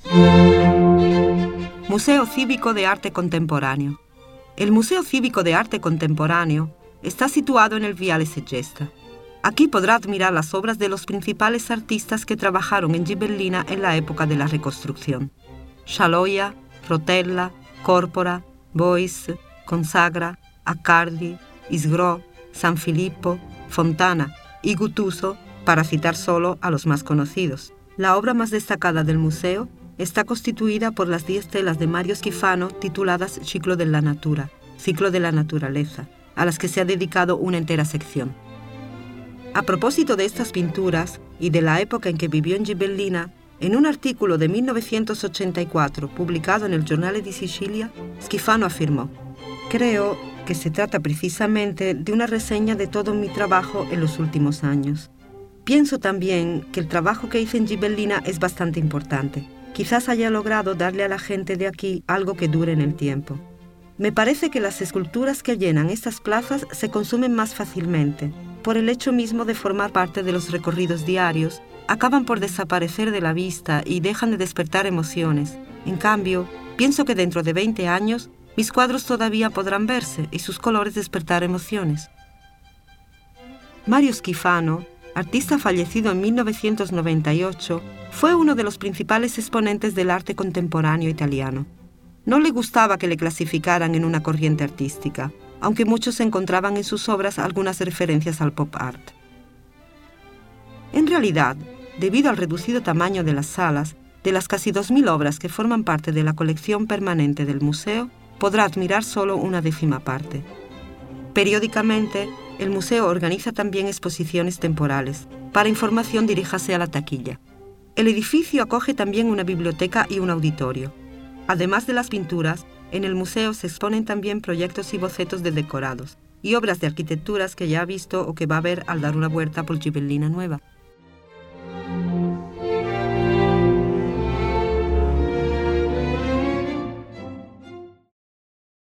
Museo Cívico de Arte Contemporáneo. El Museo Cívico de Arte Contemporáneo está situado en el Viale Segesta. Aquí podrá admirar las obras de los principales artistas que trabajaron en Gibellina en la época de la reconstrucción: Scialoia, Rotella, Córpora, Beuys, Consagra, Accardi, Isgro, Sanfilippo, Fontana y Guttuso, para citar solo a los más conocidos. La obra más destacada del museo está constituida por las 10 telas de Mario Schifano tituladas Ciclo della Natura, Ciclo de la Naturaleza, a las que se ha dedicado una entera sección. A propósito de estas pinturas y de la época en que vivió en Gibellina, en un artículo de 1984 publicado en el Giornale di Sicilia, Schifano afirmó: «Creo que se trata precisamente de una reseña de todo mi trabajo en los últimos años. Pienso también que el trabajo que hice en Gibellina es bastante importante. Quizás haya logrado darle a la gente de aquí algo que dure en el tiempo. Me parece que las esculturas que llenan estas plazas se consumen más fácilmente. Por el hecho mismo de formar parte de los recorridos diarios, acaban por desaparecer de la vista y dejan de despertar emociones. En cambio, pienso que dentro de 20 años, mis cuadros todavía podrán verse y sus colores despertar emociones». Mario Schifano, artista fallecido en 1998, fue uno de los principales exponentes del arte contemporáneo italiano. No le gustaba que le clasificaran en una corriente artística, aunque muchos encontraban en sus obras algunas referencias al pop art. En realidad, debido al reducido tamaño de las salas, de las casi 2.000 obras que forman parte de la colección permanente del museo, podrá admirar solo una 10ª parte. Periódicamente, el museo organiza también exposiciones temporales. Para información, diríjase a la taquilla. El edificio acoge también una biblioteca y un auditorio. Además de las pinturas, en el museo se exponen también proyectos y bocetos de decorados y obras de arquitecturas que ya ha visto o que va a ver al dar una vuelta por Gibellina Nueva.